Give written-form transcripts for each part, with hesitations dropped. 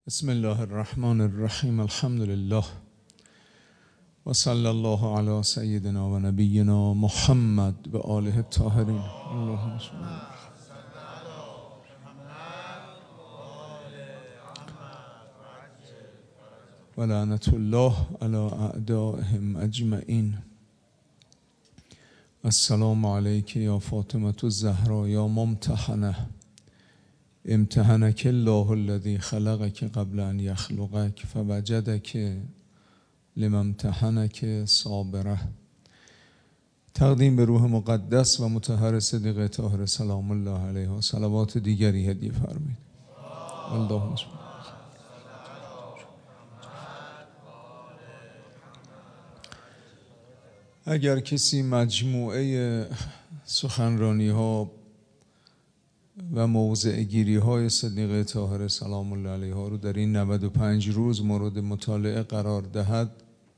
بسم الله الرحمن الرحیم. الحمد لله و صلی الله علی سیدنا و نبینا محمد و آله الطاهرین. اللهم صل و لعنت الله علی اعدائهم اجمعین. السلام علیک یا فاطمة الزهرا یا ممتحنه، امتحنک الله الذی خلقک قبل ان یخلقک فوجدک لما امتحنک صابره. تقدیم به روح مقدس و مطهر صدیقه طاهره سلام الله علیها. صلوات دیگری هدیه فرمایید. اللهم صل. اگر کسی مجموعه سخنرانی ها و موضع گیری های صدیقه طاهره سلام الله علیها رو در این 95 روز مورد مطالعه قرار دهد،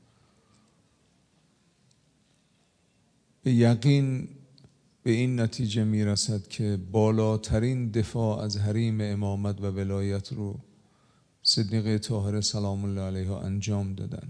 به یقین به این نتیجه می رسد که بالاترین دفاع از حریم امامت و ولایت رو صدیقه طاهره سلام الله علیها انجام دادن.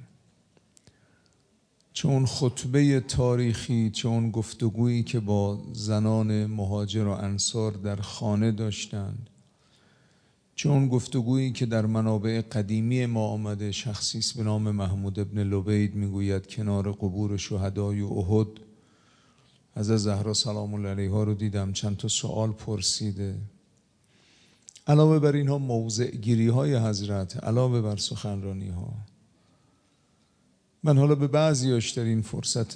چه اون خطبه تاریخی، چه اون گفتگویی که با زنان مهاجر و انصار در خانه داشتند، چه اون گفتگویی که در منابع قدیمی ما آمده. شخصی است به نام محمود ابن لبید میگوید کنار قبور شهدای احد حضرت زهرا سلام الله علیها رو دیدم، چند تا سوال پرسیده. علاوه بر اینها موضع گیری های حضرت، علاوه بر سخنرانی ها، من حالا به بعضیاش در این فرصت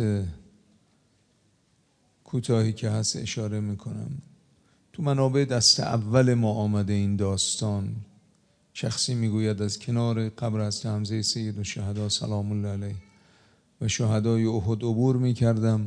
کوتاهی که هست اشاره میکنم. تو منابع دست اول ما آمده این داستان. شخصی میگوید از کنار قبر حضرت حمزه سید الشهدا سلام الله علیه و شهدای احد عبور میکردم.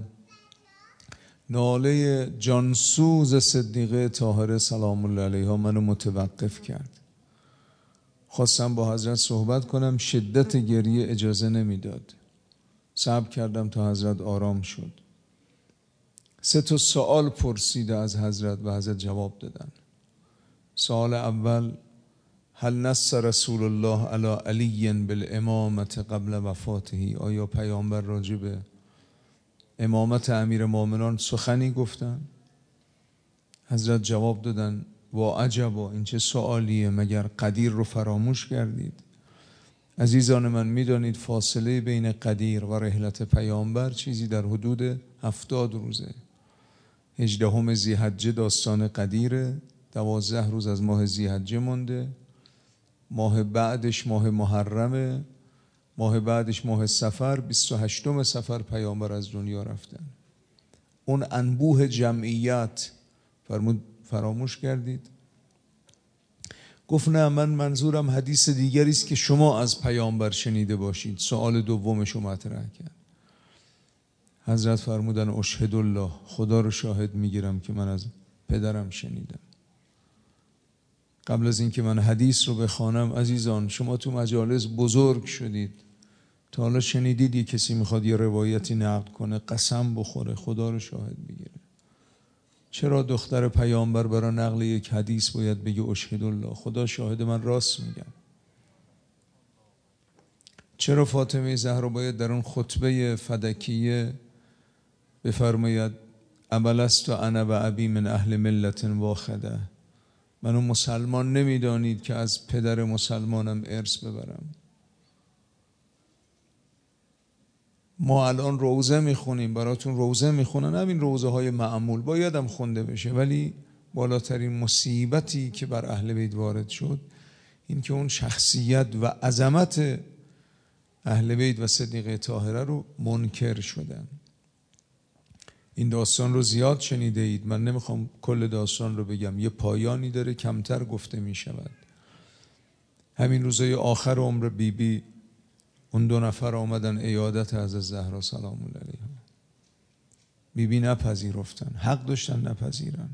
ناله جانسوز صدیقه طاهره سلام الله علیها منو متوقف کرد. خواستم با حضرت صحبت کنم، شدت گریه اجازه نمیداد. صبر کردم تا حضرت آرام شد. 3 تا سوال پرسیده از حضرت و حضرت جواب دادن. سوال اول: هل نص رسول الله علی علی بالامامت قبل وفاته؟ آیا پیامبر راجع به امامت امیرالمومنین سخنی گفتن؟ حضرت جواب دادن: وا عجبا، این چه سوالیه، مگر قدیر رو فراموش کردید؟ عزیزان من، میدانید فاصله بین قدیر و رحلت پیامبر چیزی در حدود 70 روزه. 18 ذی‌حجه داستان قدیره، 12 روز از ماه ذی‌حجه مونده، ماه بعدش ماه محرمه، ماه بعدش ماه صفر، 28 صفر پیامبر از دنیا رفتن. اون انبوه جمعیت فرمود فراموش کردید؟ گفت نه، من منظورم حدیث دیگری است که شما از پیامبر شنیده باشید. سوال دومش رو مطرح کرد. حضرت فرمودن اشهد الله، خدا رو شاهد میگیرم که من از پدرم شنیدم. قبل از اینکه من حدیث رو بخوانم، عزیزان شما تو مجالس بزرگ شدید، تا حالا شنیدید یه کسی میخواد یه روایتی نقل کنه قسم بخوره خدا رو شاهد میگیره؟ چرا دختر پیامبر برای نقل یک حدیث باید بگه اشهد الله، خدا شاهد من راست میگم؟ چرا فاطمه زهرا باید در اون خطبه فدکیه بفرماید ابلست انا و ابی من اهل ملت واحده؟ منو مسلمان نمیدانید که از پدر مسلمانم ارث ببرم؟ ما الان روزه میخونیم، براتون روزه میخونن، همین روزه های معمول بایدم خونده بشه، ولی بالاترین مصیبتی که بر اهل بیت وارد شد این که اون شخصیت و عظمت اهل بیت و صدیقه طاهره رو منکر شدن. این داستان رو زیاد شنیده اید، من نمیخوام کل داستان رو بگم، یه پایانی داره، کمتر گفته میشود. همین روزای آخر عمر بیبی اون 2 نفر آمدن عیادت حضرت زهرا سلام الله علیها. بیبی نپذیرفتن، حق داشتن نپذیرن.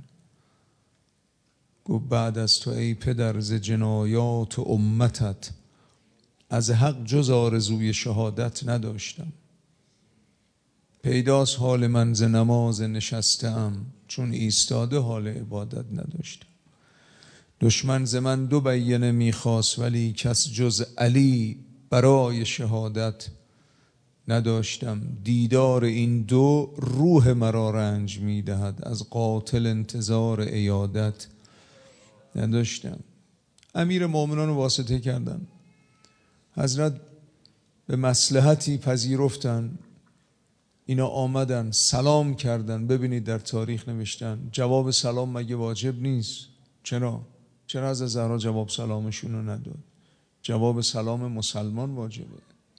گفت بعد از تو ای پدر ز جنایات و امتت از حق جز آرزوی شهادت نداشتم. پیداست حال من ز نماز نشستم چون ایستاده حال عبادت نداشتم. دشمن ز من 2 بینه میخواست، ولی کس جز علی برای شهادت نداشتم. دیدار این 2 روح مرا رنج میدهد، از قاتل انتظار عیادت نداشتم. امیر مومنان رو واسطه کردن، حضرت به مصلحتی پذیرفتن، اینا آمدن سلام کردن. ببینید در تاریخ نوشتن جواب سلام مگه واجب نیست؟ چرا از زهرا جواب سلامشون رو نداد؟ جواب سلام مسلمان واجبه.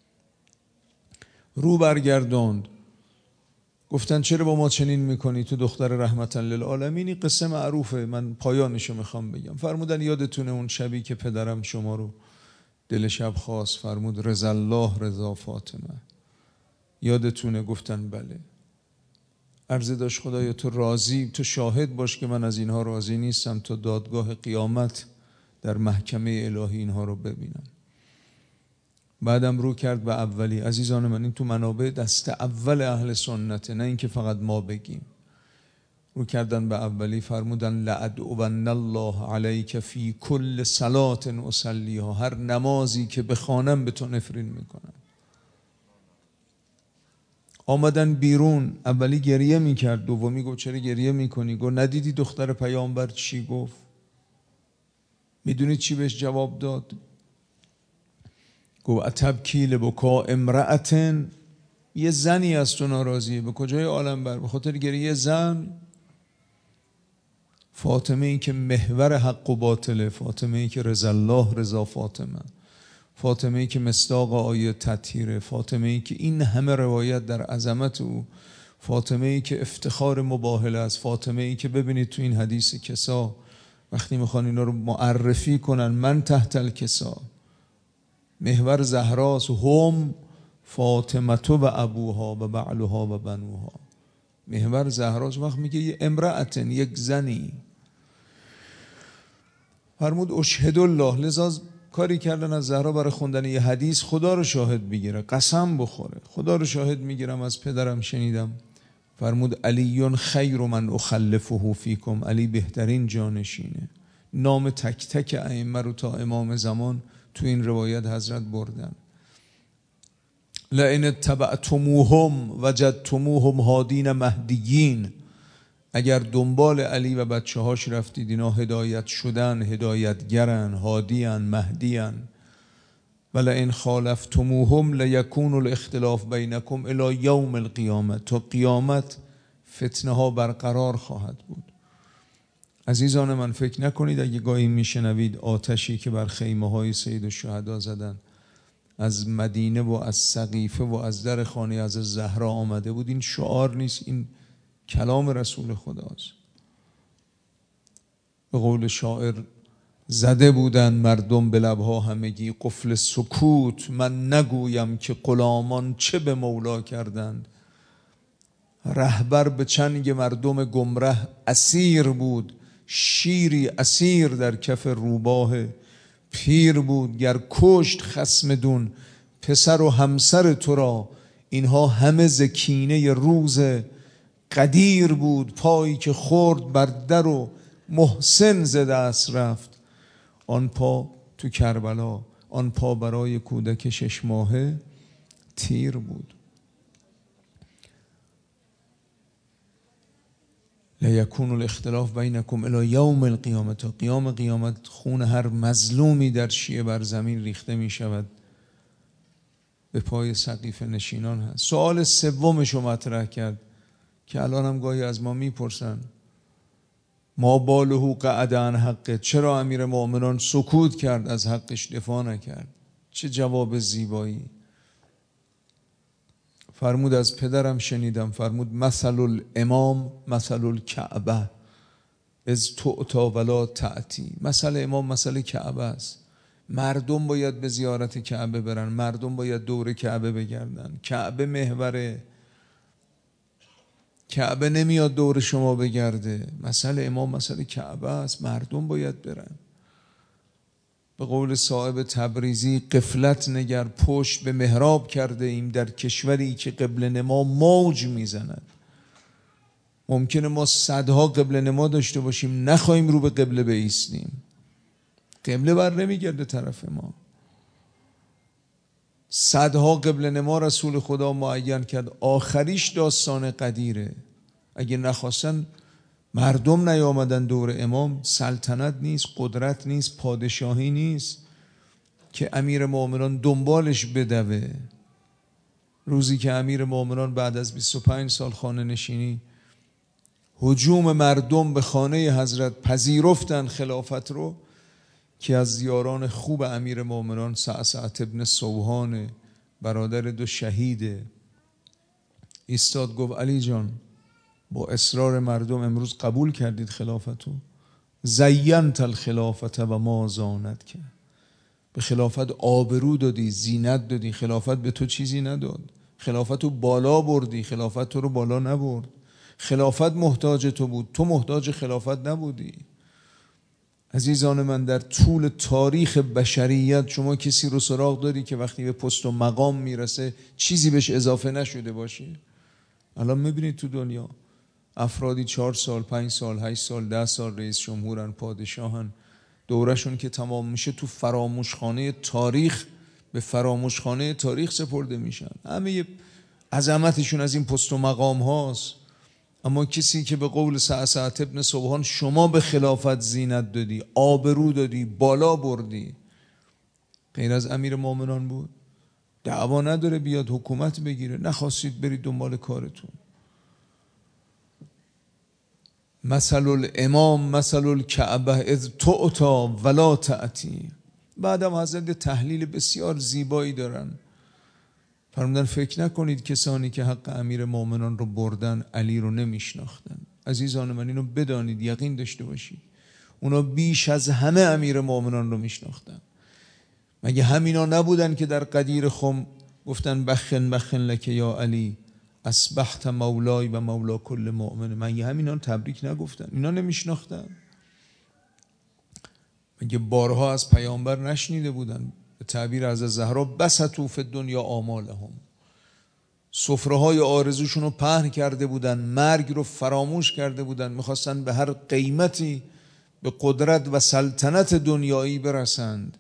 رو برگرداند، گفتن چرا با ما چنین میکنی؟ تو دختر رحمتا للعالمینی. قصه معروفه، من پایانشو میخوام بگم. فرمودن یادتونه اون شبی که پدرم شما رو دل شب خواست، فرمود رضا الله رضا فاطمه، یادتونه؟ گفتن بله. عرضه داشت خدایا تو راضی، تو شاهد باش که من از اینها راضی نیستم، تا دادگاه قیامت در محکمه الهی اینها رو ببینم. بعدم رو کرد به اولی. عزیزان من، این تو منابع دست اول اهل سنته، نه اینکه فقط ما بگیم. رو کردن به اولی، فرمودن لأدعون الله علیک فی کل صلات اصلیها، هر نمازی که بخوانم به تو نفرین میکنم. آمدن بیرون، اولی گریه میکرد، دومی گفت چرا گریه میکنی؟ گفت ندیدی دختر پیامبر چی گفت؟ میدونی چی بهش جواب داد؟ گفت اتبکی لبکا امرأتن، یه زنی از تو ناراضیه. به کجای عالم بر؟ به خاطر گریه زن؟ فاطمه ای که محور حق و باطله، فاطمه ای که رضا الله رضا فاطمه، فاطمه ای که مصداق آیه تطهیره، فاطمه ای که این همه روایت در عظمت او، فاطمه ای که افتخار مباهله است، فاطمه ای که ببینید تو این حدیث کسا وقتی میخوان اینا رو معرفی کنن، من تحت الکسا، محور زهراست، هم فاطمه و ابوها و بعلها و بنوها. محور زهراست. وقت میگه یه امرأتن، یک زنی. فرمود اشهد الله، لذا کاری کردن از زهرا برای خوندن یه حدیث خدا رو شاهد بگیره، قسم بخوره. خدا رو شاهد میگیرم از پدرم شنیدم، فرمود علی خیر من اخلفه فیکم، علی بهترین جانشینه. نام تک تک ائمه رو تا امام زمان تو این روایت حضرت بردن. لئن اتبعتموهم وجدتموهم هادین مهدیین، اگر دنبال علی و بچه هاش رفتید، اینا هدایت شدن، هدایتگرن، هادیان، مهدیان. ولئن خالفتموهم لیکون الاختلاف بینکم الی یوم القیامه، تا قیامت فتنه ها برقرار خواهد بود. عزیزان من، فکر نکنید اگه گاهی میشنوید آتشی که بر خیمه های سید الشهدا زدن از مدینه و از سقیفه و از در خانه از زهرا آمده بود، این شعار نیست، این کلام رسول خداست. به قول شاعر زده بودن مردم به لبها همگی قفل سکوت، من نگویم که غلامان چه به مولا کردند. رهبر به چنگ مردم گمره اسیر بود، شیری اسیر در کف روباه پیر بود. گر کشت خصم دون پسر و همسر تو را، اینها همه ز کینه روز قدیر بود. پایی که خورد بر در و محسن ز دست رفت، آن پا تو کربلا، آن پا برای کودک 6 ماهه تیر بود. لیکون الاختلاف بینکم الی یوم القیامه، تا قیام قیامت خون هر مظلومی در شیعه بر زمین ریخته می شود، به پای سقیفه نشینان هست. سوال سومشو مطرح کرد که الان هم گاهی از ما میپرسن، ما باله قعد عن حقه، چرا امیر مؤمنان سکوت کرد، از حقش دفاع نکرد؟ چه جواب زیبایی. فرمود از پدرم شنیدم، فرمود مثل الامام مثل الکعبه از تعطا ولا تأتی. مثل امام مثل کعبه است. مردم باید به زیارت کعبه برن، مردم باید دور کعبه بگردن. کعبه محوره، کعبه نمیاد دور شما بگرده. مثل امام مثل کعبه است، مردم باید برن. به قول صاحب تبریزی غفلت نگر، پشت به محراب کرده ایم در کشوری که قبله نما موج میزند. ممکنه ما صدها قبله نما داشته باشیم، نخواهیم رو به قبله بایستیم. قبله بر نمیگرده طرف ما. صدها قبله نما رسول خدا معین کرد، آخریش داستان قدیره. اگه نخواستن مردم نیامدن دور امام، سلطنت نیست، قدرت نیست، پادشاهی نیست که امیر مومنان دنبالش بدوه. روزی که امیر مومنان بعد از 25 سال خانه نشینی هجوم مردم به خانه حضرت پذیرفتن خلافت رو، که از یاران خوب امیر مومنان سعسعة ابن سوحان برادر دو شهیده ایستاد گفت علی جان با اصرار مردم امروز قبول کردید خلافتو؟ زینت الخلافت و ما زانت کرد. به خلافت آبرو دادی، زینت دادی، خلافت به تو چیزی نداد. خلافت رو بالا بردی، خلافت تو رو بالا نبرد. خلافت محتاج تو بود، تو محتاج خلافت نبودی. عزیزان من، در طول تاریخ بشریت شما کسی رو سراغ داری که وقتی به پست و مقام میرسه چیزی بهش اضافه نشده باشه؟ الان میبینید تو دنیا افرادی 4 سال، 5 سال، 8 سال، 10 سال رئیس جمهورن، پادشاهن، دورشون که تمام میشه تو فراموشخانه تاریخ، به فراموشخانه تاریخ سپرده میشن. همه عظمتشون از این پست و مقام هاست. اما کسی که به قول سعسعة ابن سوحان شما به خلافت زینت دادی، آبرو دادی، بالا بردی، غیر از امیر مومنان بود؟ دعوا نداره بیاد حکومت بگیره، نخواستید برید دنبال کارتون. مثل الامام مثل الکعبه اذ تعطی ولا تأتی. بعدم حضرت تحلیل بسیار زیبایی دارن، فرمودن فکر نکنید کسانی که حق امیر مومنان رو بردن علی رو نمیشناختن. عزیزان من اینو بدانید، یقین داشته باشید اونا بیش از همه امیر مومنان رو میشناختن. مگه همینا نبودن که در غدیر خم گفتن بخن بخن لک یا علی اصبحت مولای و مولا کل مؤمن؟ مگه همینا تبریک نگفتن؟ اینا نمیشناختن؟ مگه بارها از پیامبر نشنیده بودن؟ به تعبیر از زهرا بسطوا فی الدنیا آمالهم، سفره های آرزوشون رو پهن کرده بودن، مرگ رو فراموش کرده بودن، میخواستن به هر قیمتی به قدرت و سلطنت دنیایی برسند.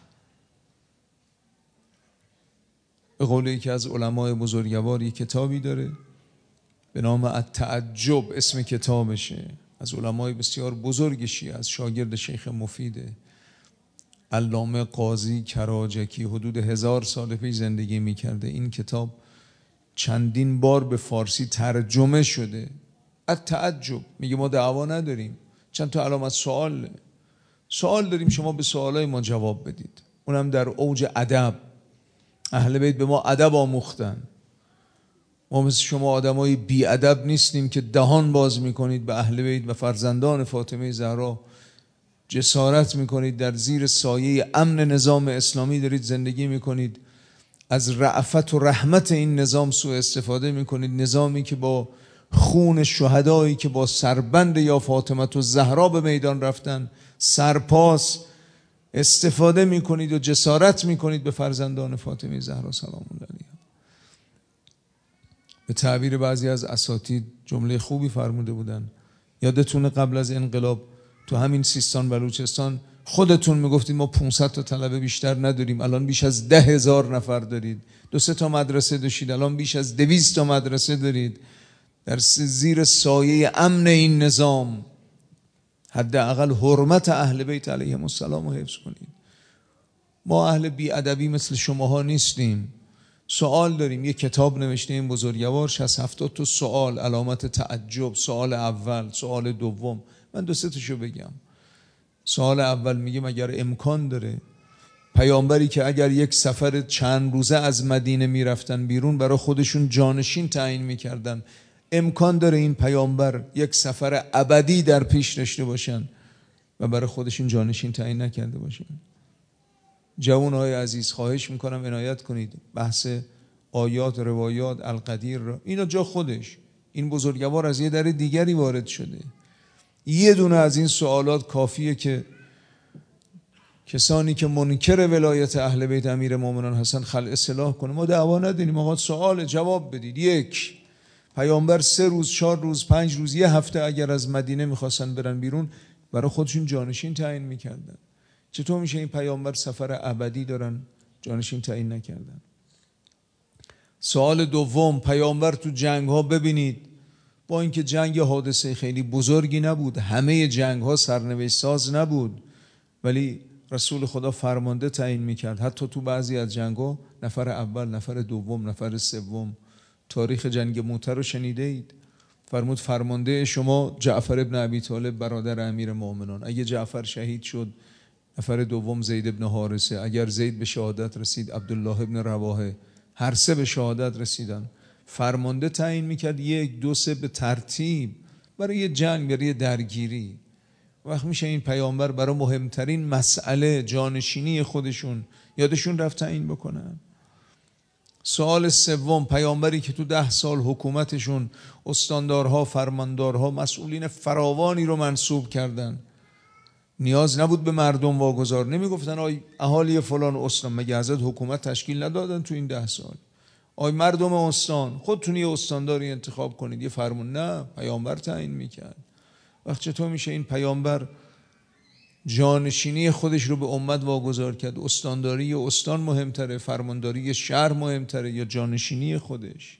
به قول یکی از علمای بزرگوار یک کتابی داره به نام التعجب، اسم کتابشه، از علمای بسیار بزرگ شیعه، از شاگرد شیخ مفیده علامه قاضی کراجکی، حدود 1000 سال پیش زندگی میکرده. این کتاب چندین بار به فارسی ترجمه شده. التعجب میگه ما دعوا نداریم، چند تا علامت سوال داریم، شما به سوالای ما جواب بدید. اونم در اوج ادب. اهل بیت به ما ادب آموختن. ما مثل شما آدمای بی ادب نیستیم که دهان باز میکنید به اهل بیت و فرزندان فاطمه زهرا، جسارت میکنید در زیر سایه امن نظام اسلامی دارید زندگی میکنید، از رأفت و رحمت این نظام سوء استفاده میکنید. نظامی که با خون شهدایی که با سربند یا فاطمه و زهرا به میدان رفتن سرپاس استفاده میکنید و جسارت میکنید به فرزندان فاطمه زهرا سلام الله علیها. به تعبیر بعضی از اساتید جمله خوبی فرموده بودن. یادتونه قبل از انقلاب تو همین سیستان بلوچستان خودتون میگفتید ما 500 تا طلبه بیشتر نداریم، الان بیش از 10,000 نفر دارید. 2-3 تا مدرسه داشتید، الان بیش از 200 تا مدرسه دارید. در زیر سایه امن این نظام حداقل حرمت اهل بیت علیهم السلام رو حفظ کنید. ما اهل بی‌ادبی مثل شماها نیستیم. سوال داریم، یه کتاب نوشته این بزرگوار 60-70 تا سوال، علامت تعجب. سوال اول، سوال دوم، من 2-3 تاشو بگم. سوال اول میگه اگر امکان داره پیامبری که اگر یک سفر چند روزه از مدینه میرفتن بیرون برای خودشون جانشین تعیین میکردن، امکان داره این پیامبر یک سفر ابدی در پیش داشته باشن و برای خودشون جانشین تعیین نکرده باشن؟ جوانهای عزیز خواهش میکنم عنایت کنید، بحث آیات روایات القدیر را اینا جا خودش. این بزرگوار از یه در دیگری وارد شده. یه دونه از این سوالات کافیه که کسانی که منکر ولایت اهل بیت امیر مومنان هستن خلع اصلاح کنه. ما دعوا نداریم، آقا سوال جواب بدید. 1. پیامبر 3 روز 4 روز 5 روز 1 هفته اگر از مدینه میخواستن برن بیرون برای خودشون جانشین تعیین میکردن. چطور میشه این پیامبر سفر ابدی دارن جانشین تعیین نکردن؟ سوال دوم، پیامبر تو جنگ ها ببینید با اینکه جنگ حادثه خیلی بزرگی نبود، همه جنگ ها سرنوشت ساز نبود، ولی رسول خدا فرمانده تعیین میکرد. حتی تو بعضی از جنگ ها نفر اول، نفر دوم، نفر سوم. تاریخ جنگ موته رو شنیده اید؟ فرمود فرمانده شما جعفر ابن ابی طالب برادر امیر مومنان، اگه جعفر شهید شد نفر دوم زید ابن حارثه، اگر زید به شهادت رسید عبدالله ابن رواحه، هر سه به شهادت رسیدن. فرمانده تعیین میکرد 1 2 3 به ترتیب برای یه جنگ، برای یه درگیری. وقت میشه این پیامبر برای مهمترین مسئله جانشینی خودشون یادشون رفت تعیین بکنن. سوال سوم، پیامبری که تو 10 سال حکومتشون استاندارها، فرماندارها، مسئولین فراوانی رو منصوب کردن، نیاز نبود به مردم واگذار، نمیگفتن آی اهالی فلان استان، مگه حضرت حکومت تشکیل ندادن تو این 10 سال؟ آی مردم استان خودتون یه استانداری انتخاب کنید، یه فرمون. نه، پیامبر تعیین میکرد. وقت چطور میشه این پیامبر جانشینی خودش رو به امت واگذار کرد؟ استانداری استان مهمتره، فرمانداری شهر مهمتره یا جانشینی خودش؟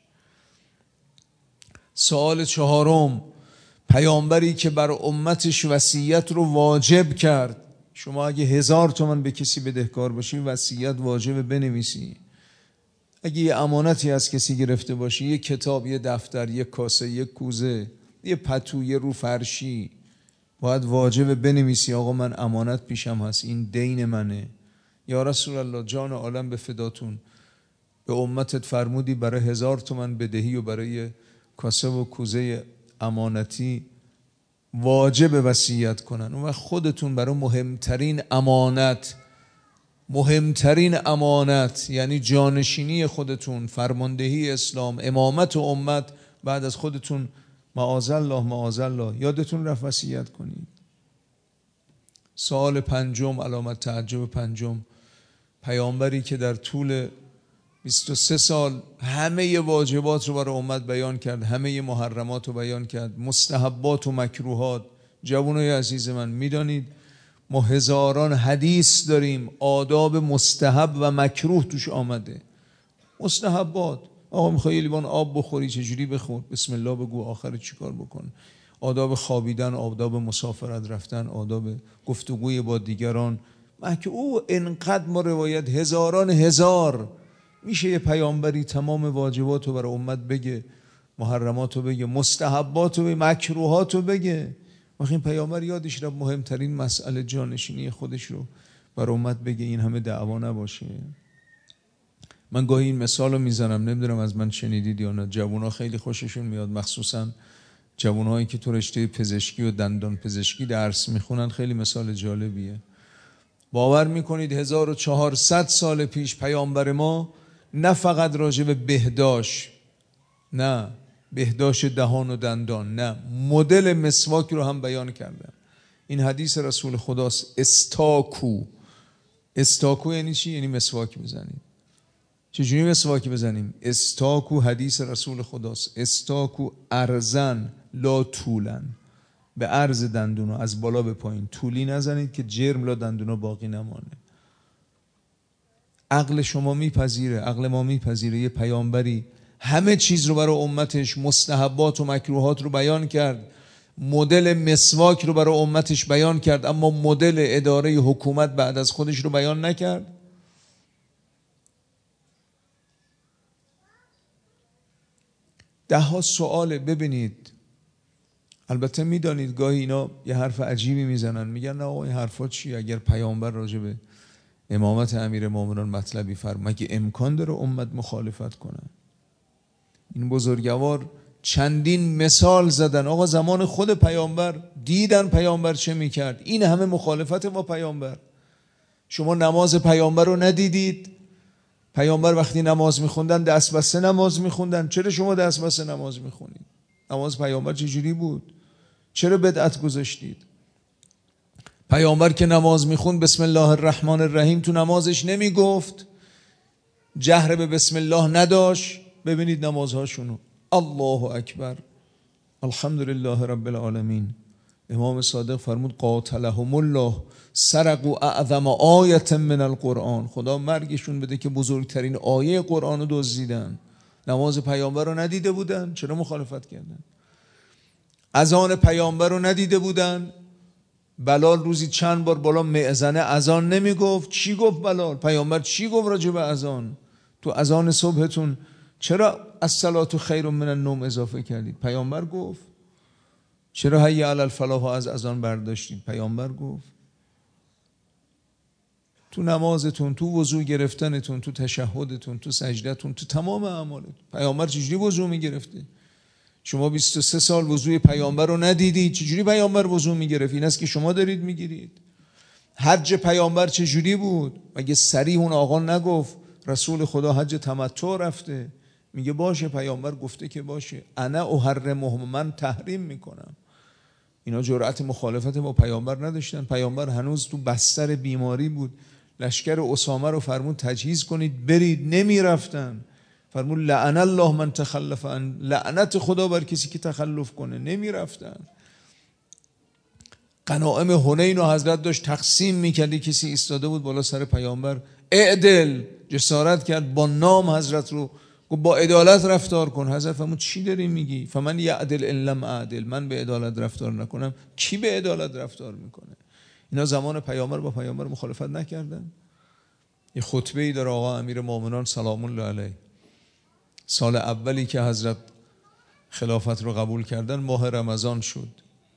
سوال چهارم، پیامبری که بر امتش وصیت رو واجب کرد. شما اگه 1000 تومان به کسی بدهکار باشی وصیت واجبه بنویسی. اگه یه امانتی از کسی گرفته باشی، یه کتاب، یه دفتر، یه کاسه، یه کوزه، یه پتو، یه رو فرشی، باید واجبه بنویسی آقا من امانت پیشم هست، این دین منه. یا رسول الله جان عالم به فداتون، به امتت فرمودی برای 1000 تومان بدهی و برای کاسه و کوزه امانتی واجب وصیت کنن. اون وقت خودتون برای مهمترین امانت یعنی جانشینی خودتون، فرماندهی اسلام، امامت و امت بعد از خودتون، معاذالله یادتون رفت وصیت کنید. سوال پنجم، علامت تعجب پنجم، پیامبری که در طول 23 سال همه واجبات رو برای امت بیان کرد، همه محرمات رو بیان کرد، مستحبات و مکروهات. جوانای عزیز من میدانید ما هزاران حدیث داریم آداب مستحب و مکروه توش آمده. مستحبات، آقا میخوای یه لیوان آب بخوری چجوری بخور؟ بسم الله بگو، آخر چیکار بکن؟ آداب خوابیدن، آداب مسافرت رفتن، آداب گفتگوی با دیگران. او انقدر ما روایت هزار میشه یه پیامبری تمام واجبات رو برای امت بگه، محرمات رو بگه، مستحبات رو بگه، مکروهات رو بگه؟ وقتی این پیامبر یادش رفت مهمترین مسئله جانشینی خودش رو برای امت بگه، این همه دعوا نباشه. من گاهی این مثال رو میزنم، نمیدونم از من شنیدید یا نه، جوونا خیلی خوششون میاد، مخصوصا جوانایی که تو رشته پزشکی و دندان پزشکی درس میخونن. خیلی مثال جالبیه. باور میکنید 1400 سال پیش پیامبر ما نه فقط راجع به بهداشت، نه بهداشت دهان و دندان، نه مدل مسواک رو هم بیان کردن. این حدیث رسول خداست. استاکو یعنی چی؟ یعنی مسواک بزنید. چجوری مسواک بزنیم؟ استاکو حدیث رسول خداست. استاکو ارزن لا طولن، به عرض دندونا از بالا به پایین، طولی نزنید که جرم لا دندونا باقی نمانه. عقل شما میپذیره، عقل ما میپذیره یه پیامبری همه چیز رو برای امتش، مستحبات و مکروهات رو بیان کرد، مدل مسواک رو برای امتش بیان کرد، اما مدل اداره حکومت بعد از خودش رو بیان نکرد؟ ده ها سواله. ببینید، البته میدانید گاهی اینا یه حرف عجیبی میزنن، میگن نه آقا این حرفا چیه؟ اگر پیامبر راجع به امامت امیر مومنان مطلبی فرمود مگه امکان داره امت مخالفت کنن؟ این بزرگوار چندین مثال زدن. آقا زمان خود پیامبر دیدن پیامبر چه میکرد، این همه مخالفت با پیامبر. شما نماز پیامبر رو ندیدید؟ پیامبر وقتی نماز میخوندن دست بسته نماز میخوندن. چرا شما دست بسته نماز میخونید؟ نماز پیامبر چجوری بود؟ چرا بدعت گذاشتید؟ پیامبر که نماز میخوند بسم الله الرحمن الرحیم تو نمازش نمیگفت، جهر به بسم الله نداشت. ببینید نمازهاشونو، الله اکبر، الحمدلله رب العالمین، امام صادق فرمود قاتلهم الله سرقوا اعظم آیه من القرآن، خدا مرگشون بده که بزرگترین آیه قرآن رو دزدیدن. نماز پیامبر رو ندیده بودن، چرا مخالفت کردن؟ اذان پیامبر رو ندیده بودن، بلال روزی چند بار بالا مئذنه اذان نمیگفت. چی گفت بلال؟ پیامبر چی گفت راجع به اذان؟ تو اذان صبحتون چرا الصلاة خیر من النوم اضافه کردید؟ پیامبر گفت. چرا حی علی الفلاح از اذان برداشتید؟ پیامبر گفت. تو نمازتون، تو وضو گرفتنتون، تو تشهدتون، تو سجدتون، تو تمام اعمالتون پیامبر چجوری وضو میگرفته؟ شما 23 سال وضوی پیامبر رو ندیدید، چجوری پیامبر وضو میگرفت؟ این است که شما دارید میگیرید. حج پیامبر چجوری بود؟ مگه صریح اون آقا نگفت رسول خدا حج تمتع رفته؟ میگه باشه، پیامبر گفته که باشه، انا احرمهم، من تحریم میکنم. اینا جرأت مخالفت با پیامبر نداشتن. پیامبر هنوز تو بستر بیماری بود، لشکر اسامه رو فرمود تجهیز کنید برید، نمیرفتن. فرمود لعن الله من تخلف عن، لعنت خدا بر کسی که تخلف کنه، نمیرفتن. غنایم حنین رو حضرت داشت تقسیم میکردی، کسی ایستاده بود بالا سر پیامبر، اعدل، جسارت کرد با نام حضرت رو گفت با عدالت رفتار کن. حضرت فرمود چی داری میگی؟ فمن یعدل ان لم اعدل، من به عدالت رفتار نکنم کی به عدالت رفتار میکنه؟ اینا زمان پیامبر با پیامبر مخالفت نکردن. یه خطبه ای داره آقا امیرالمومنین سلام الله علیه، سال اولی که حضرت خلافت رو قبول کردن ماه رمضان شد،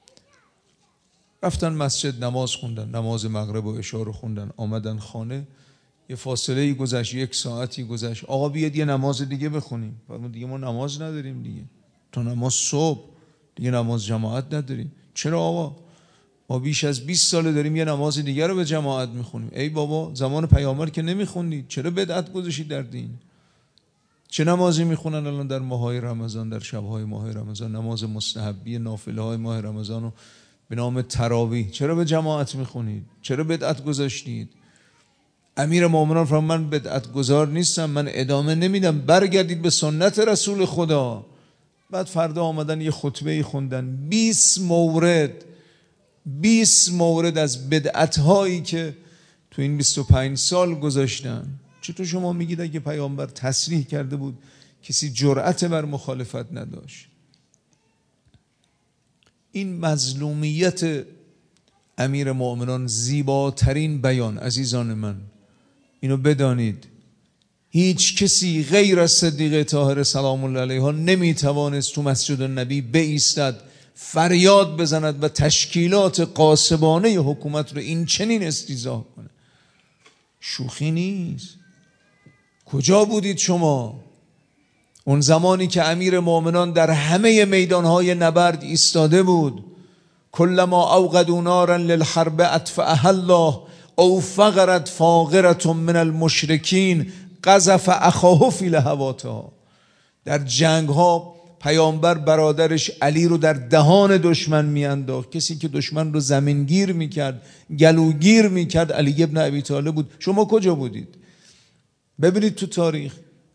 رفتن مسجد نماز خوندن، نماز مغرب و عشا رو خوندن، آمدن خانه. یه فاصله ای گذشت، 1 ساعتی گذشت، آقا بیاد یه نماز دیگه بخونیم. فرمود دیگه ما نماز نداریم دیگه، تا نماز صبح دیگه نماز جماعت نداریم. چرا آقا؟ ما بیش از 20 ساله داریم یه نماز دیگه رو به جماعت میخونیم. ای بابا زمان پیامبر که نمیخوندید، چرا بدعت گذاشتید در دین؟ چه نمازی میخونن الان در ماهای رمضان، در شبهای ماه رمضان؟ نماز مستحبی نافله های ماه رمضان رو به نام تراویح چرا به جماعت میخونید؟ چرا بدعت گذاشتید؟ امیرالمومنین فرمود من بدعت گذار نیستم، من ادامه نمیدم، برگردید به سنت رسول خدا. بعد فردا آمدن یه خطبه خوندن، 20 مورد از بدعت هایی که تو این 25 سال گذاشتن. چطور شما میگید اگه پیامبر تصریح کرده بود کسی جرأت بر مخالفت نداشت؟ این مظلومیت امیرالمومنین زیباترین بیان. عزیزان من اینو بدانید، هیچ کسی غیر از صدیقه طاهره سلام الله علیها نمیتوانست تو مسجد النبی بایستد فریاد بزند و تشکیلات غاصبانه حکومت رو این چنین استیضاح کنه. شوخی نیست. کجا بودید شما اون زمانی که امیرالمومنین در همه میدانهای نبرد ایستاده بود؟ کلما اوقدوا نارا للحرب اطفأها الله او فقرت فاقرة من المشرکین قذف اخاه فی لهواتها. در جنگ ها پیامبر برادرش علی رو در دهان دشمن میانداخت. کسی که دشمن رو زمینگیر میکرد، گلوگیر میکرد، علی ابن ابی طالب بود. شما کجا بودید؟ ببینید تو تاریخ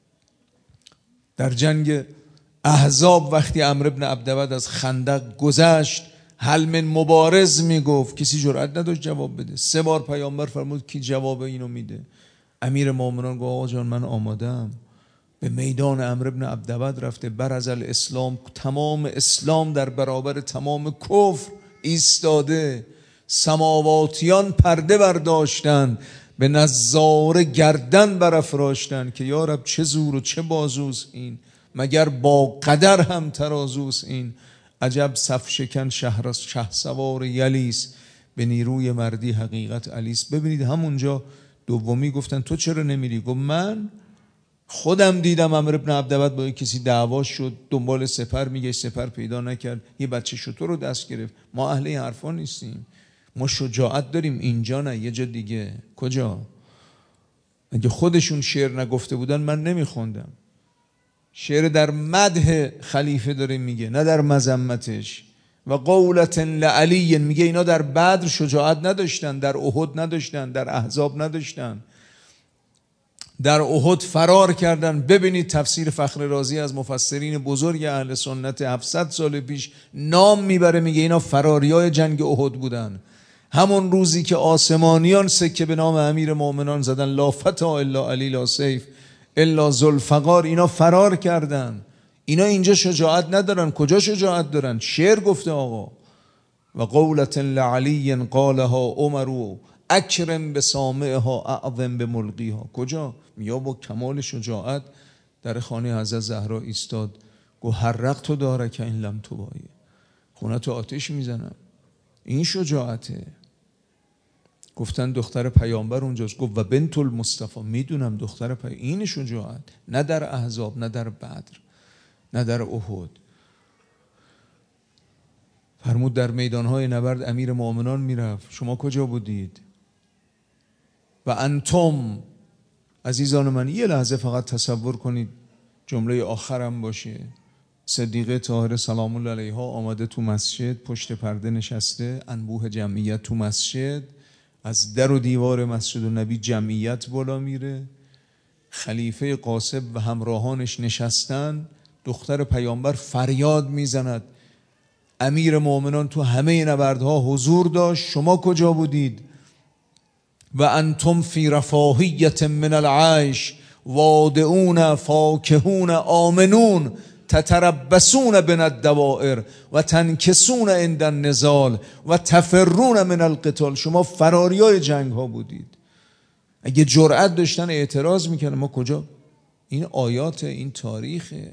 در جنگ احزاب وقتی عمرو بن عبدود از خندق گذشت، هل من مبارز میگفت، کسی جرئت نداشت جواب بده. 3 بار پیامبر فرمود کی جواب اینو میده؟ امیرالمومنین گفت آقا جان من آمادم. به میدان عمرو بن عبدود رفته، برز الاسلام، تمام اسلام در برابر تمام کفر ایستاده. سماواتیان پرده برداشتن، به نظاره گردن برافراشتن که یا رب چه زور و چه بازوست این، مگر با قدر هم ترازوست این. عجب صف شکن شهسوار یلیس، به نیروی مردی حقیقت علیس. ببینید همونجا دومی گفتن تو چرا نمیری؟ گفت من خودم دیدم عمرو بن عبدود با کسی دعوا شد، دنبال سپر میگشت، سپر پیدا نکرد، یه بچه شتر رو دست گرفت. ما اهل این حرفا نیستیم، ما شجاعت داریم اینجا نه یه جا دیگه. کجا؟ اگه خودشون شعر نگفته بودن من نمیخوندم. شعر در مدح خلیفه داره میگه، نه در مذمتش. و قولة لعلی، میگه اینا در بدر شجاعت نداشتن، در احد نداشتن، در احزاب نداشتن، در احد فرار کردن. ببینید تفسیر فخر رازی از مفسرین بزرگ اهل سنت 700 سال پیش نام میبره، میگه اینا فراریای جنگ احد بودن. همون روزی که آسمانیان سکه به نام امیر مومنان زدن، لا فتا الا علی لا سیف الا ذوالفقار، اینا فرار کردن. اینا اینجا شجاعت ندارن. کجا شجاعت دارن؟ شعر گفته آقا، و قولة لعلی قالها عمر اکرم بسامعها اعظم بملقیها. کجا؟ یا با کمال شجاعت در خانه حضرت زهرا ایستاد، گو حرقت دارک این لم تبایی، خونه تو آتش میزنم. این شجاعته. گفتن دختر پیامبر اونجاست، گفت و بنت المصطفی، میدونم دختر این شجاعت. نه در احزاب، نه در بدر، نه در احد. فرمود در میدانهای نبرد امیر مؤمنان میرفت، شما کجا بودید؟ و انتم عزیزان من، یه لحظه فقط تصور کنید، جمله آخرم باشه. صدیقه طاهره سلام الله علیها آمده تو مسجد، پشت پرده نشسته، انبوه جمعیت تو مسجد، از در و دیوار مسجد نبی جمعیت بالا میره، خلیفه قاسب و همراهانش نشستن، دختر پیامبر فریاد میزند. امیر مومنان تو همه نبردها حضور داشت، شما کجا بودید؟ و انتم فی رفاهیت من العیش وادعون فاکهون آمنون تتربصون بین الدوائر و تنکسون عند النزال و تفرون من القتال. شما فراریای جنگ ها بودید. اگه جرأت داشتن اعتراض میکنن، ما کجا؟ این آیات، این تاریخه.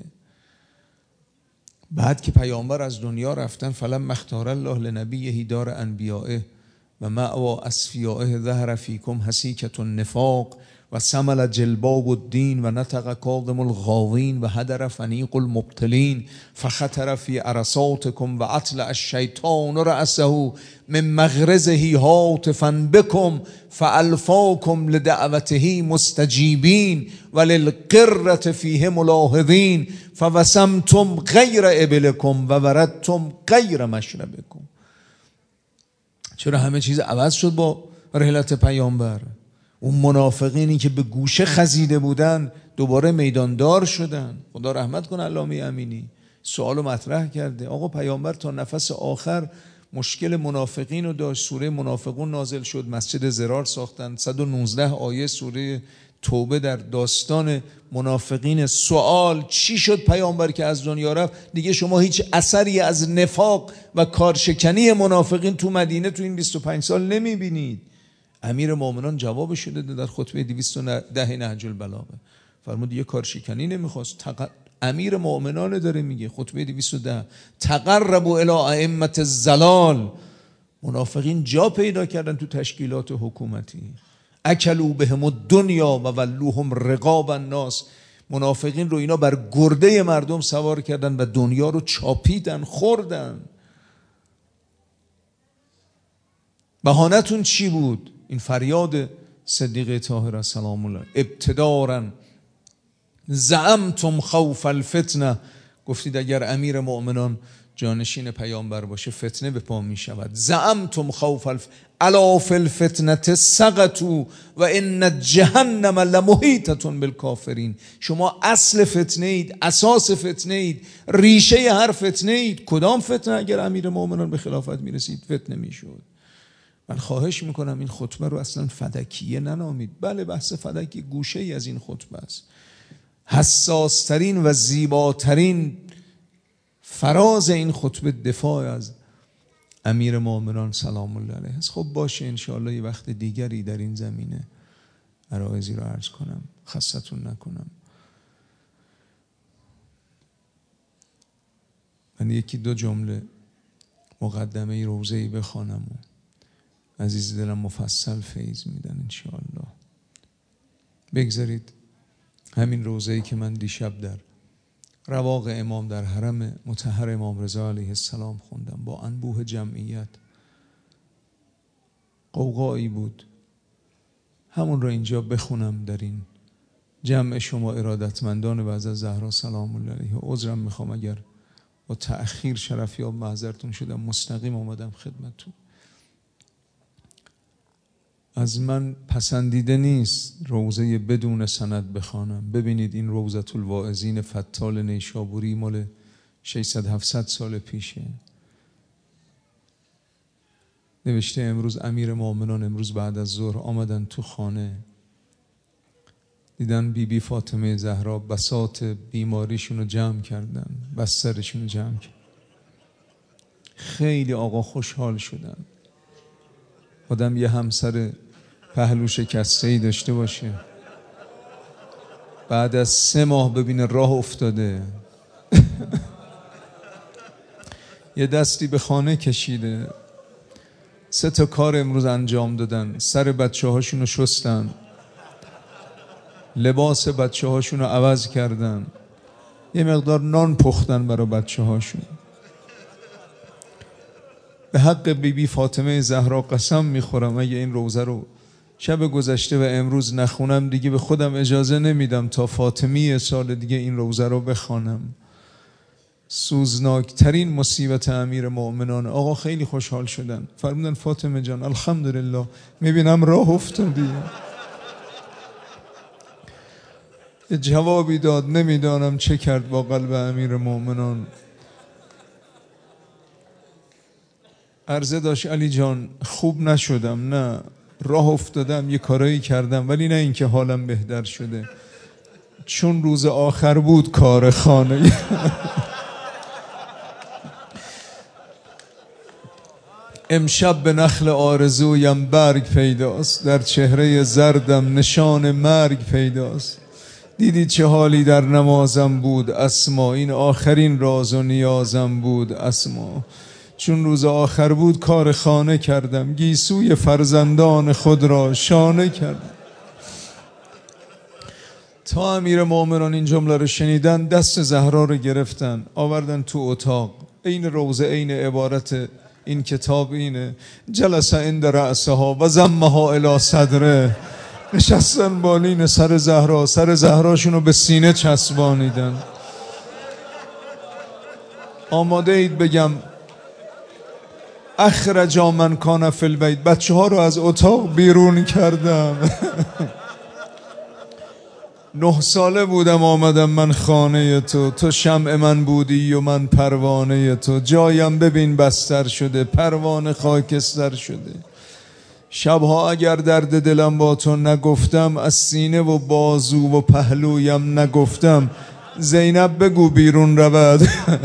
بعد که پیامبر از دنیا رفتن، فلما اختار الله لنبیه دار انبیائه و مأوی اصفیائه ظهر فیکم حسیکة النفاق و سمل جلباب الدین و نطق کاظم الغاوین و هدر فنیق المبطلین فخطر فی عرصاتکم و اطلع الشیطان رأسه من مغرزه هاتفا بکم فالفاکم لدعوته مستجیبین و للقرة فیه ملاحظین فوسمتم غیر ابلکم و وردتم غیر مشربکم. چرا همه چیز عوض شد با رحلت پیامبر؟ اون منافقینی که به گوشه خزیده بودن دوباره میداندار شدن. خدا رحمت کنه علامه امینی، سوالو مطرح کرده. آقا پیامبر تا نفس آخر مشکل منافقین رو داشت. سوره منافقون نازل شد، مسجد ضرار ساختن، 119 آیه سوره توبه در داستان منافقین. سوال چی شد پیامبر که از دنیا رفت؟ دیگه شما هیچ اثری از نفاق و کارشکنی منافقین تو مدینه تو این 25 سال نمیبینید. امیر مومنان جوابش داده در خطبه 210 نهج البلاغه. فرمود یه کارشکنی نمیخواست. امیر مومنان داره میگه، خطبه 210، تقربوا الی ائمه الضلال. منافقین جا پیدا کردن تو تشکیلات حکومتی. اکلوا بهم الدنیا و ولوهم رقاب الناس. منافقین رو اینا بر گرده مردم سوار کردن و دنیا رو چاپیدن، خوردن. بهانتون چی بود؟ این فریاد صدیقه طاهره سلام الله. ابتدارا زعمتم خوف الفتنه، گفتید اگر امیر مؤمنان جانشین پیامبر باشه فتنه به پا می شود. زعمتم خوف الا فی الفتنه سقطوا و ان جهنم لمحیطه بالکافرین. شما اصل فتنه اید، اساس فتنه اید، ریشه هر فتنه اید. کدام فتنه؟ اگر امیر مؤمنان به خلافت می رسید فتنه می شد. من خواهش میکنم این خطبه رو اصلا فدکیه ننامید. بله بحث فدکی گوشه ای از این خطبه است. حساسترین و زیباترین فراز این خطبه دفاع از امیر مومنان سلام الله علیه است. خب باشه، انشاءالله یه وقت دیگری در این زمینه عرایضی رو عرض کنم، خستتون نکنم. من یکی دو جمله مقدمه روزه‌ای بخوانم و عزیز دلم مفصل فیض میدن انشاءالله. بگذارید همین روزه‌ای که من دیشب در رواق امام در حرم مطهر امام رضا علیه السلام خوندم با انبوه جمعیت، قوقایی بود، همون رو اینجا بخونم در این جمع شما ارادتمندان بعد از زهرا سلام الله علیها. عذرم میخوام اگر با تأخیر شرفیاب معذرتون شدم، مستقیم اومدم خدمتتون. از من پسندیده نیست روضه بدون سند بخوانم. ببینید این روضة الواعظین فتال نیشابوری مال 600-700 سال پیشه. نوشته امروز امیر مومنان امروز بعد از ظهر آمدن تو خانه، دیدن بی فاطمه زهرا بساط بیماریشون رو جمع کردن، بسترشون رو جمع کردن. خیلی آقا خوشحال شدن. آدم یه همسر پهلو شکسته‌ای داشته باشه، بعد از 3 ماه ببینه راه افتاده یه دستی به خانه کشیده، 3 تا کار امروز انجام دادن. سر بچه هاشون رو شستن، لباس بچه هاشون رو عوض کردن، یه مقدار نان پختن برای بچه هاشون. به حق بی فاطمه زهرا قسم میخورم اگه این روضه رو شب گذشته و امروز نخونم دیگه به خودم اجازه نمیدم تا فاطمی سال دیگه این روضه رو بخوانم. سوزناکترین مصیبت امیر مؤمنان. آقا خیلی خوشحال شدن، فرمودن فاطمه جان الحمدلله میبینم راه افتادی. یه جوابی داد، نمیدانم چه کرد با قلب امیر مؤمنان. عرضه داشت علی جان خوب نشدم، نه راه افتادم، یه کارایی کردم، ولی نه اینکه حالم بهتر شده، چون روز آخر بود کار خانه امشب به نخل آرزویم برگ پیداست، در چهره زردم نشان مرگ پیداست. دیدی چه حالی در نمازم بود اسما، این آخرین راز و نیازم بود اسما. چون روز آخر بود کار خانه کردم، گیسوی فرزندان خود را شانه کردم. تا امیر مومنان این جمله رو شنیدن دست زهرا رو گرفتن آوردن تو اتاق. این روضه، این عبارت این کتاب اینه: جلس عند رأسها و ضمها الی صدره. نشستن بالین سر زهرا، سر زهراشون رو به سینه چسبانیدن. آماده اید بگم اخرجا من کان فی البیت، بچه ها رو از اتاق بیرون کردم 9 ساله بودم آمدم من خانه تو، تو شمع من بودی و من پروانه تو. جایم ببین بستر شده، پروانه خاکستر شده. شبها اگر درد دلم با تو نگفتم، از سینه و بازو و پهلویم نگفتم، زینب بگو بیرون رود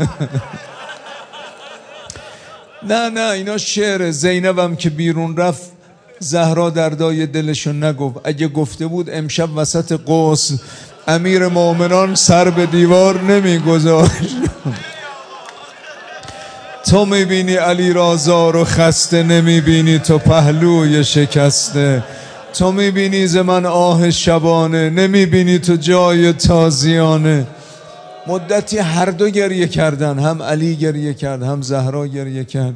نه اینا شعر. زینبم که بیرون رفت زهرا دردای دلشو نگفت. اگه گفته بود امشب وسط غسل امیر مومنان سر به دیوار نمیگذاشت تو میبینی علی را زار و خسته، نمیبینی تو پهلوی شکسته. تو میبینی ز من آه شبانه، نمیبینی تو جای تازیانه. مدتی هر دو گریه کردن، هم علی گریه کرد هم زهرا گریه کرد.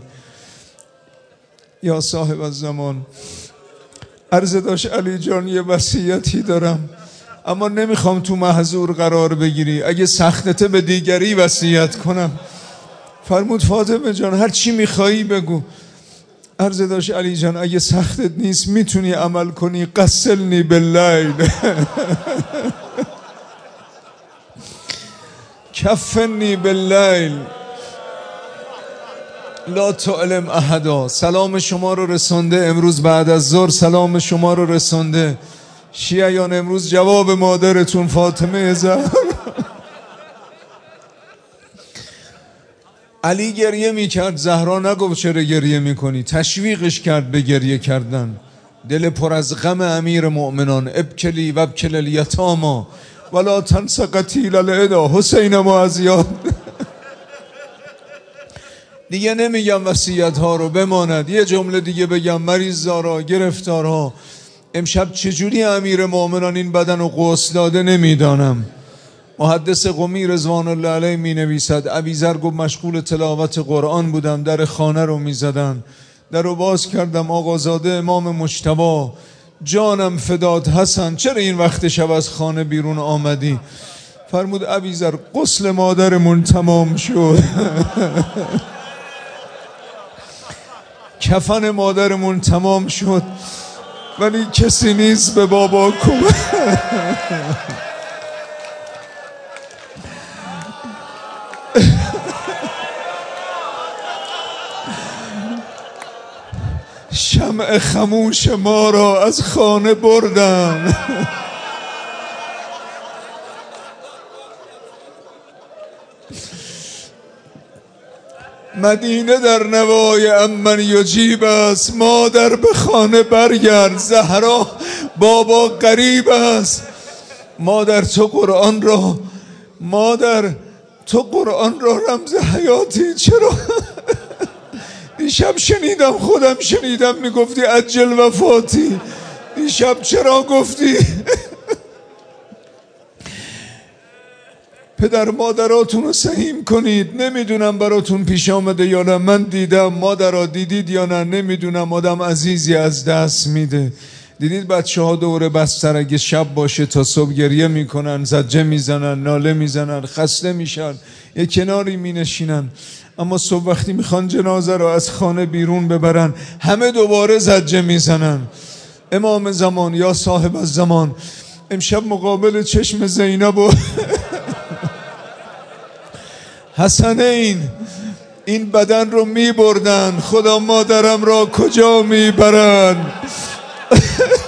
یا صاحب الزمان عرضه داشت علی جان یه وصیتی دارم، اما نمیخوام تو محظور قرار بگیری، اگه سختته به دیگری وصیت کنم. فرمود فاطمه جان هر چی میخوایی بگو. عرضه داشت علی جان اگه سختت نیست میتونی عمل کنی، قسلنی باللیل کفنی باللیل لا تعلم احدا. سلام شما رو رسونده امروز بعد از ظهر، سلام شما رو رسونده. شیعیان امروز جواب مادرتون فاطمه زهرا. علی گریه میکرد، زهرا نگفت چرا گریه میکنی، تشویقش کرد به گریه کردن. دل پر از غم امیر مؤمنان. ابکلی و ابکل الیتاما ولا تنس قتیل العدا. حسین معزیاد دیگه نمیگم وصیت ها رو بماند، یه جمله دیگه بگم. مریض دارا، گرفتارها، امشب چجوری امیر مومنان این بدن رو غسل داده نمیدانم. محدث قمی رضوان الله علیه می نویسد ابیذر گفت مشغول تلاوت قرآن بودم، در خانه رو می زدن، در رو باز کردم، آقازاده امام مجتبی جانم فدات حسن چرا این وقت شب از خانه بیرون آمدی؟ فرمود ابیذر غسل مادرمون تمام شد کفن مادرمون تمام شد، ولی کسی نیست به بابا کمک. شمع خموش ما را از خانه بردن. مدینه در نوای امن یجیب است. مادر به خانه برگرد، زهرا بابا غریب است. مادر تو قرآن را رمز حیاتی. چرا دیشب شنیدم میگفتی عجل وفاتی. دیشب چرا گفتی؟ پدر مادراتون رو سهیم کنید. نمیدونم براتون پیش آمده یا نه، من دیدم. مادرها دیدید یا نه نمیدونم. آدم عزیزی از دست میده. دیدید بچه ها دور بستر اگه شب باشه تا صبح گریه میکنن، زجه میزنن، ناله میزنن، خسته میشن، یه کناری مینشینن. اما صبح وقتی میخوان جنازه رو از خانه بیرون ببرن، همه دوباره زجه میزنن. امام زمان یا صاحب الزمان امشب مقابل چشم زینب و حسنین این بدن رو میبردن. خدا مادرم را کجا میبرن؟